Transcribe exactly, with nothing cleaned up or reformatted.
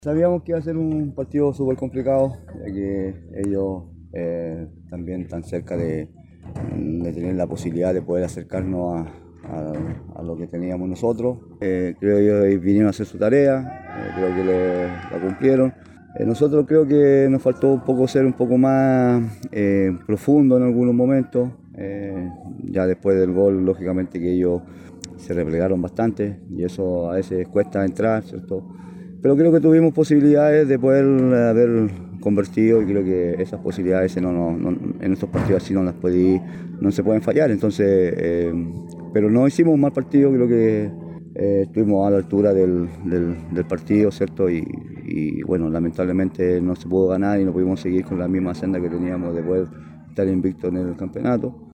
Sabíamos que iba a ser un partido súper complicado, ya que ellos eh, también están cerca de, de tener la posibilidad de poder acercarnos a, a- a lo que teníamos nosotros. Eh, creo que ellos vinieron a hacer su tarea, eh, creo que le- la cumplieron. Eh, nosotros creo que nos faltó un poco ser un poco más eh, profundo en algunos momentos. Eh, ya después del gol, lógicamente que ellos se replegaron bastante y eso a veces cuesta entrar, ¿cierto? Pero creo que tuvimos posibilidades de poder haber convertido y creo que esas posibilidades no, no, no, en estos partidos así no las puede, no se pueden fallar. Entonces, eh, pero no hicimos un mal partido, creo que eh, estuvimos a la altura del, del, del partido, ¿cierto? Y, y, bueno, lamentablemente no se pudo ganar y no pudimos seguir con la misma senda que teníamos de poder estar invicto en el campeonato.